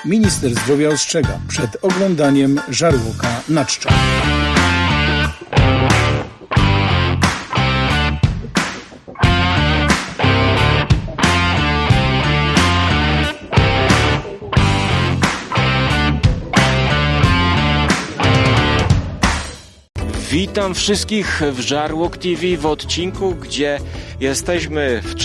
minister zdrowia ostrzega przed oglądaniem żarłoka na czczo. Witam wszystkich w Żarłok TV w odcinku, gdzie jesteśmy w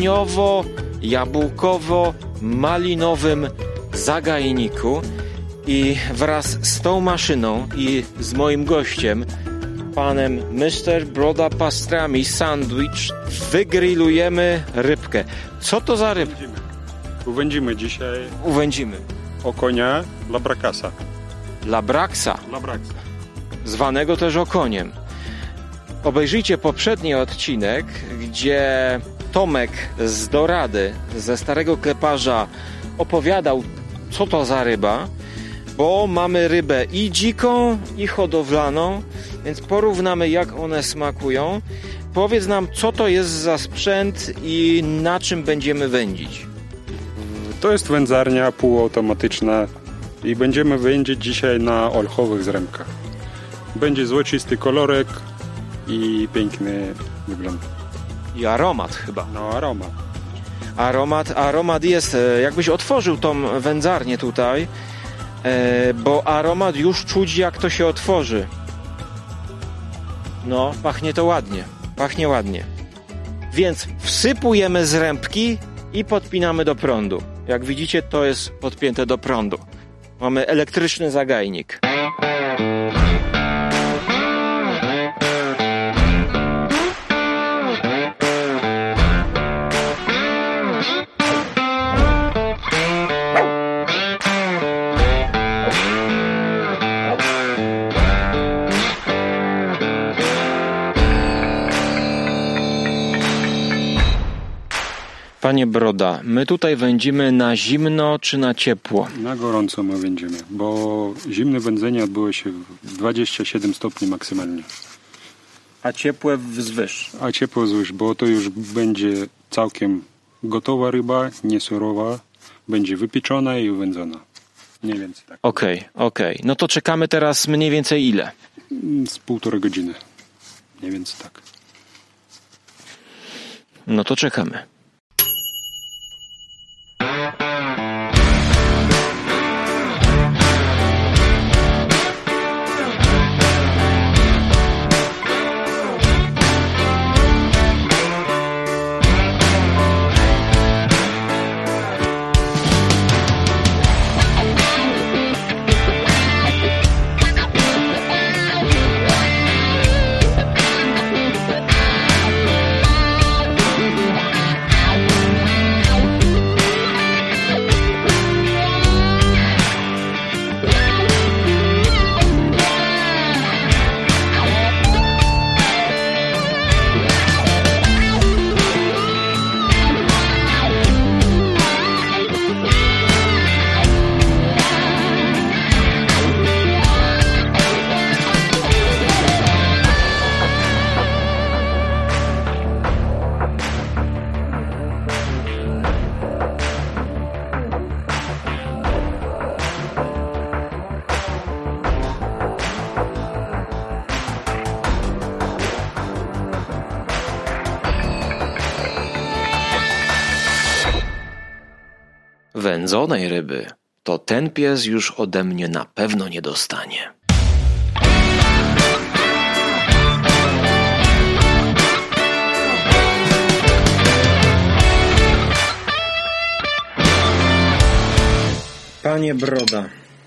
czereśniowo-jabłkowo-malinowym zagajniku i wraz z tą maszyną i z moim gościem, panem Mr. Broda Pastrami Sandwich, wygrillujemy rybkę. Co to za rybka? Uwędzimy dzisiaj okonia labrakasa. Labraksa. Zwanego też okoniem. Obejrzyjcie poprzedni odcinek, gdzie Tomek z Dorady, ze Starego Kleparza, opowiadał, co to za ryba, bo mamy rybę i dziką, i hodowlaną, więc porównamy, jak one smakują. Powiedz nam, co to jest za sprzęt i na czym będziemy wędzić. To jest wędzarnia półautomatyczna i będziemy wędzić dzisiaj na olchowych zrębkach. Będzie złocisty kolorek i piękny wygląd. I aromat chyba. No, Aromat jest. Jakbyś otworzył tą wędzarnię tutaj, bo aromat już czuć, jak to się otworzy. No, pachnie ładnie. Więc wsypujemy zrębki i podpinamy do prądu. Jak widzicie, to jest podpięte do prądu. Mamy elektryczny zagajnik. Panie Broda, my tutaj wędzimy na zimno czy na ciepło? Na gorąco my wędzimy, bo zimne wędzenie odbyło się w 27 stopni maksymalnie. A ciepłe wzwyż? A ciepłe wzwyż, bo to już będzie całkiem gotowa ryba, nie surowa, będzie wypieczona i wędzona. Mniej więcej tak. Okej. No to czekamy teraz mniej więcej ile? Z 1,5 godziny. Mniej więcej tak. No to czekamy. Wędzonej ryby to ten pies już ode mnie na pewno nie dostanie. Panie Broda,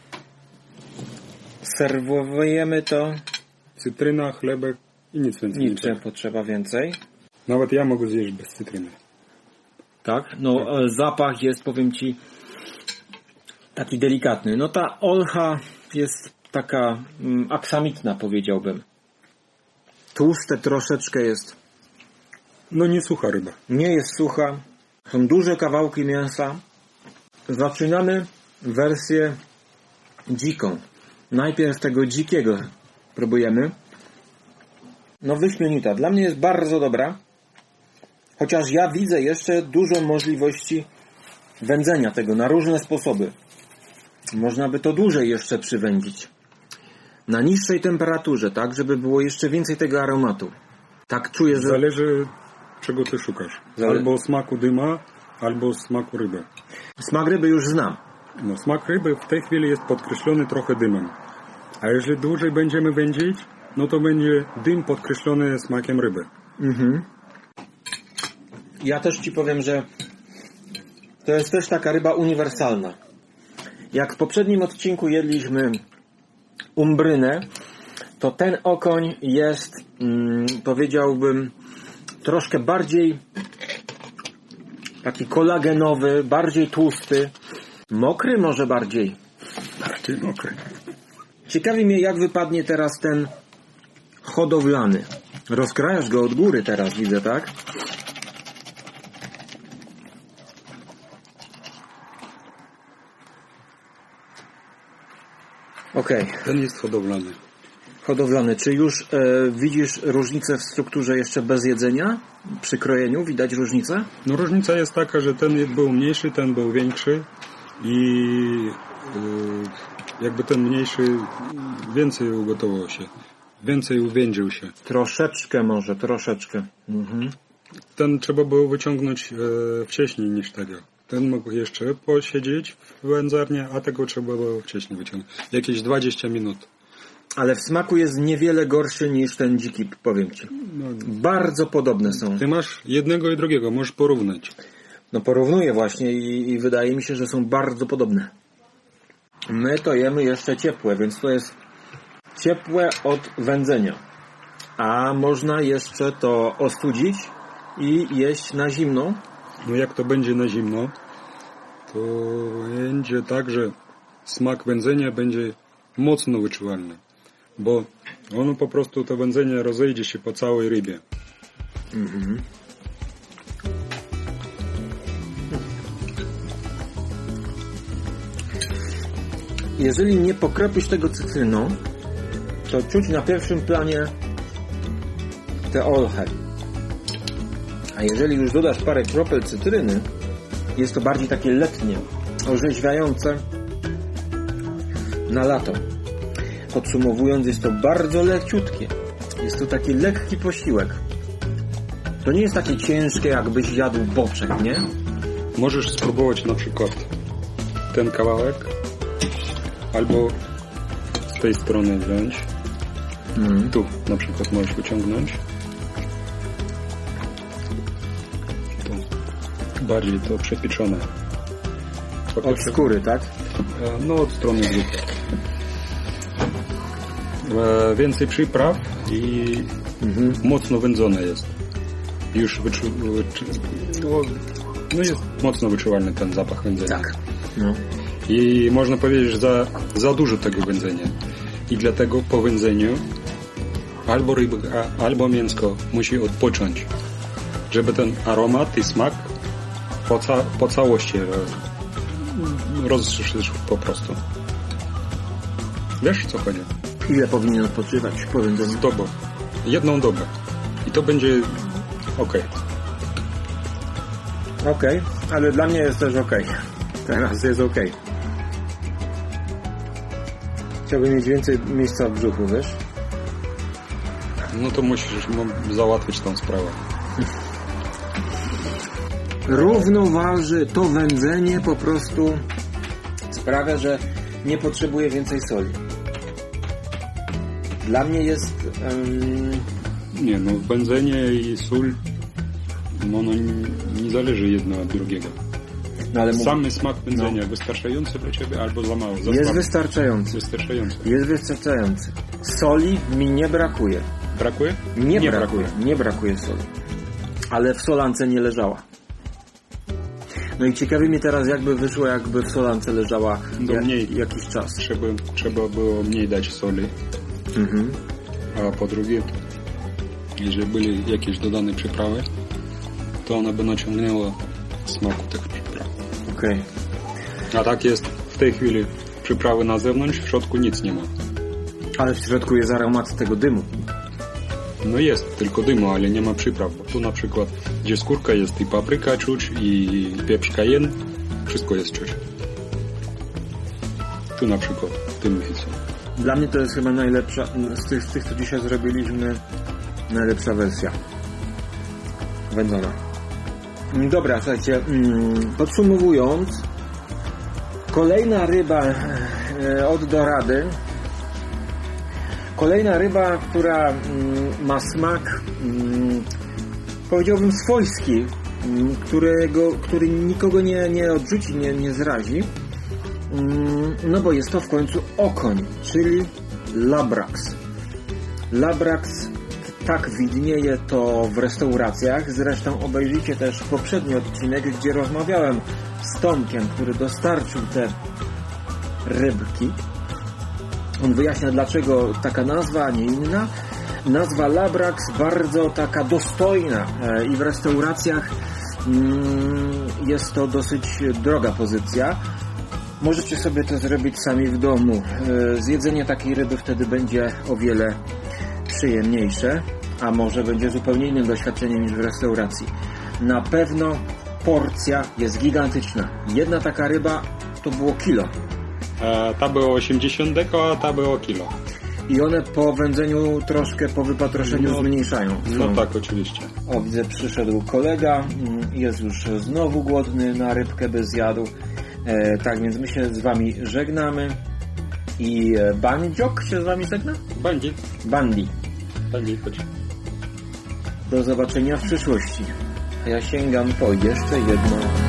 serwujemy to. Cytryna, chlebek i nic więcej. Nic nie potrzeba więcej. Nawet ja mogę zjeść bez cytryny. Tak? No zapach jest, powiem Ci, taki delikatny. No ta olcha jest taka aksamitna, powiedziałbym. Tłuste troszeczkę jest. No nie sucha ryba. Nie jest sucha. Są duże kawałki mięsa. Zaczynamy wersję dziką. Najpierw tego dzikiego próbujemy. No wyśmienita. Dla mnie jest bardzo dobra. Chociaż ja widzę jeszcze dużo możliwości wędzenia tego na różne sposoby. Można by to dłużej jeszcze przywędzić. Na niższej temperaturze, tak? Żeby było jeszcze więcej tego aromatu. Tak czuję, że... Zależy, czego ty szukasz. Albo smaku dyma, albo smaku ryby. Smak ryby już znam. No, smak ryby w tej chwili jest podkreślony trochę dymem. A jeżeli dłużej będziemy wędzić, no to będzie dym podkreślony smakiem ryby. Ja też ci powiem, że to jest też taka ryba uniwersalna. Jak w poprzednim odcinku jedliśmy umbrynę, to ten okoń jest, powiedziałbym, troszkę bardziej taki kolagenowy, bardziej tłusty, mokry może bardziej. Bardziej mokry. Ciekawi mnie, jak wypadnie teraz ten hodowlany. Rozkrajasz go od góry teraz, widzę, tak? Okej. Ten jest hodowlany. Hodowlany. Czy już widzisz różnicę w strukturze jeszcze bez jedzenia? Przy krojeniu widać różnicę? No różnica jest taka, że ten był mniejszy, ten był większy i jakby ten mniejszy więcej ugotował się. Więcej uwięził się. Troszeczkę może, troszeczkę. Ten trzeba było wyciągnąć wcześniej niż tego. Ten mógł jeszcze posiedzieć w wędzarni, a tego trzeba było wcześniej wyciągnąć. Jakieś 20 minut. Ale w smaku jest niewiele gorszy niż ten dziki, powiem ci. No, bardzo podobne są. Ty masz jednego i drugiego, możesz porównać. No porównuję właśnie i wydaje mi się, że są bardzo podobne. My to jemy jeszcze ciepłe, więc to jest ciepłe od wędzenia. A można jeszcze to ostudzić i jeść na zimno. No jak to będzie na zimno, to będzie tak, że smak wędzenia będzie mocno wyczuwalny. Bo ono po prostu, to wędzenie rozejdzie się po całej rybie. Jeżeli nie pokropisz tego cytryną, to czuć na pierwszym planie te olche. A jeżeli już dodasz parę kropel cytryny, jest to bardziej takie letnie, orzeźwiające na lato. Podsumowując, jest to bardzo leciutkie. Jest to taki lekki posiłek. To nie jest takie ciężkie, jakbyś jadł boczek, nie? Możesz spróbować na przykład ten kawałek, albo z tej strony wziąć. Tu na przykład możesz wyciągnąć. Tu bardziej to przepieczone. Od skóry, tak? No od strony grupy. Więcej przypraw i mocno wędzone jest. Już jest mocno wyczuwalny ten zapach wędzenia. Tak. No. I można powiedzieć, że za dużo tego wędzenia. I dlatego po wędzeniu albo ryba, albo mięsko musi odpocząć, żeby ten aromat i smak po całości rozszerzył po prostu. Wiesz, co chodzi? Ile powinien odpoczywać po wędzeniu? Dobę. Jedną dobę. I to będzie okej. Okej, ale dla mnie jest też okej. Teraz jest okej. Chciałbym mieć więcej miejsca w brzuchu, wiesz? No to musisz załatwić tą sprawę. Równoważy to wędzenie, po prostu sprawia, że nie potrzebuję więcej soli. Dla mnie jest... Nie, no wędzenie i sól, ono nie zależy jedno od drugiego. No, ale Samy smak wędzenia wystarczający dla Ciebie albo za mało? Jest wystarczający. Wystarczający. Jest wystarczający. Soli mi nie brakuje. Brakuje? Nie brakuje. Nie brakuje soli. Ale w solance nie leżała. No i ciekawi mnie teraz, jakby wyszło, jakby w solance leżała jakiś czas. Trzeba było mniej dać soli. A po drugie, jeżeli były jakieś dodane przyprawy, to ona by naciągnęła smaku tych przypraw. Okej. A tak jest w tej chwili przyprawy na zewnątrz, w środku nic nie ma. Ale w środku jest aromat tego dymu. No jest, tylko dymu, ale nie ma przypraw. Tu na przykład, gdzie skórka jest i papryka czuć, i pieprz cayenne, wszystko jest czuć. Tu na przykład, w tym miejscu. Dla mnie to jest chyba najlepsza, z tych co dzisiaj zrobiliśmy, najlepsza wersja wędzona. Dobra, słuchajcie, podsumowując, kolejna ryba od Dorady, kolejna ryba, która ma smak, powiedziałbym, swojski, który nikogo nie odrzuci, nie zrazi, no bo jest to w końcu okoń, czyli Labrax. Labrax, tak widnieje to w restauracjach. Zresztą obejrzyjcie też poprzedni odcinek, gdzie rozmawiałem z Tomkiem, który dostarczył te rybki. On wyjaśnia, dlaczego taka nazwa, a nie inna. Nazwa Labrax bardzo taka dostojna i w restauracjach jest to dosyć droga pozycja. Możecie sobie to zrobić sami w domu. Zjedzenie takiej ryby wtedy będzie o wiele przyjemniejsze, a może będzie zupełnie innym doświadczeniem niż w restauracji. Na pewno porcja jest gigantyczna. Jedna taka ryba to było kilo. Ta było 80 deko, a ta było kilo. I one po wędzeniu troszkę, po wypatroszeniu zmniejszają. No tak, oczywiście. O, widzę, przyszedł kolega, jest już znowu głodny, na rybkę by zjadł. Tak więc my się z wami żegnamy. I Bandziok się z wami żegna? Bandi. Chodź. Do zobaczenia w przyszłości. A ja sięgam po jeszcze jedno